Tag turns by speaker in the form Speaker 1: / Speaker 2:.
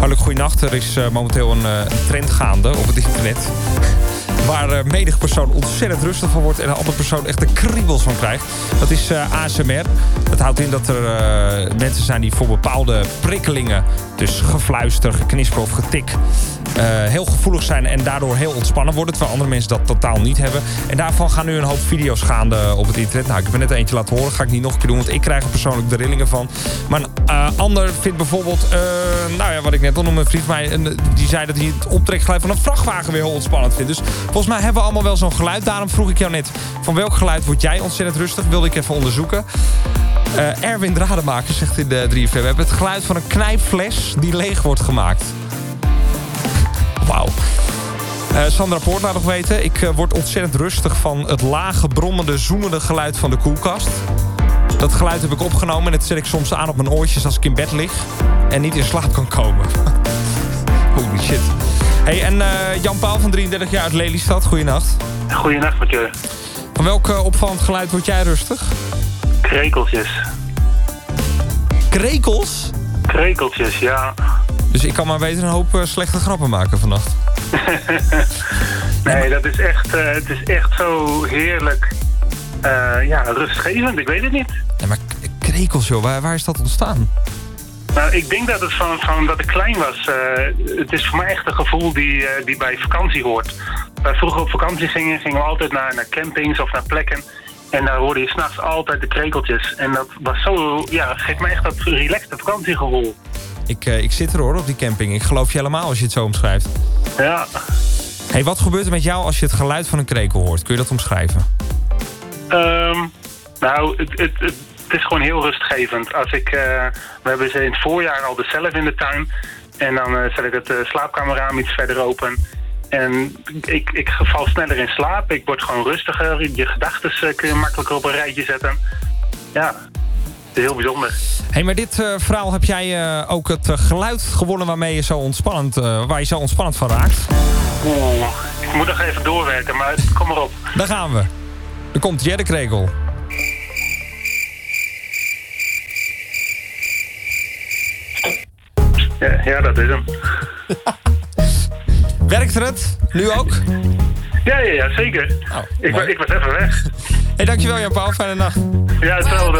Speaker 1: Hartelijk goeienacht. Er is momenteel een trend gaande op het internet. Waar menig persoon ontzettend rustig van wordt en een andere persoon echt de kriebels van krijgt. Dat is ASMR. Dat houdt in dat er mensen zijn die voor bepaalde prikkelingen, dus gefluister, geknisper of getik, heel gevoelig zijn en daardoor heel ontspannen worden. Terwijl andere mensen dat totaal niet hebben. En daarvan gaan nu een hoop video's gaande op het internet. Nou, ik heb er net eentje laten horen. Ga ik niet nog een keer doen, want ik krijg er persoonlijk de rillingen van. Maar een ander vindt bijvoorbeeld, wat ik net al noemde, een vriend van mij, die zei dat hij het optrekgeluid van een vrachtwagen weer heel ontspannend vindt. Dus volgens mij hebben we allemaal wel zo'n geluid. Daarom vroeg ik jou net, van welk geluid word jij ontzettend rustig? Wilde ik even onderzoeken. Erwin Rademaker zegt in de 3FM, we hebben het geluid van een knijpfles die leeg wordt gemaakt. Wauw. Sandra Poort laat nog weten, ik word ontzettend rustig van het lage, brommende, zoemende geluid van de koelkast. Dat geluid heb ik opgenomen en dat zet ik soms aan op mijn oortjes als ik in bed lig en niet in slaap kan komen. Holy shit. Hey, en Jan Paul van 33 jaar uit Lelystad, goeienacht.
Speaker 2: Goeienacht, Mathieu.
Speaker 1: Van welk opvallend geluid word jij rustig?
Speaker 2: Krekeltjes.
Speaker 1: Krekels?
Speaker 2: Krekeltjes, ja.
Speaker 1: Dus ik kan maar beter een hoop slechte grappen maken vannacht.
Speaker 2: Nee, dat is echt, het is echt zo heerlijk, rustgevend. Ik weet het niet.
Speaker 1: Nee, maar krekels, joh, waar is dat ontstaan?
Speaker 2: Nou, ik denk dat het van dat ik klein was. Het is voor mij echt een gevoel die bij vakantie hoort. Wij vroeger op vakantie gingen we altijd naar campings of naar plekken. En daar hoorde je s'nachts altijd de krekeltjes. En dat was zo, geeft me echt dat relaxte vakantiegevoel.
Speaker 1: Ik zit er hoor, op die camping. Ik geloof je helemaal als je het zo omschrijft.
Speaker 2: Ja.
Speaker 1: Hey, wat gebeurt er met jou als je het geluid van een krekel hoort? Kun je dat omschrijven?
Speaker 2: Het is gewoon heel rustgevend. We hebben ze in het voorjaar al zelf in de tuin. En dan zet ik het slaapkamerraam iets verder open. En ik val sneller in slaap. Ik word gewoon rustiger. Je gedachten kun je makkelijker op een rijtje zetten. Ja, het is heel bijzonder.
Speaker 1: Hey, maar dit verhaal heb jij ook het geluid gewonnen waar je zo ontspannend van raakt?
Speaker 2: Oeh, ik moet nog even doorwerken, maar kom maar op.
Speaker 1: Daar gaan we. Er komt de krekel.
Speaker 2: Ja, dat is hem.
Speaker 1: Werkt het? Nu ook?
Speaker 2: Ja, zeker.
Speaker 1: Oh,
Speaker 2: ik was even weg.
Speaker 1: Hey, dankjewel Jan Paul. Fijne nacht.
Speaker 2: Ja, hetzelfde.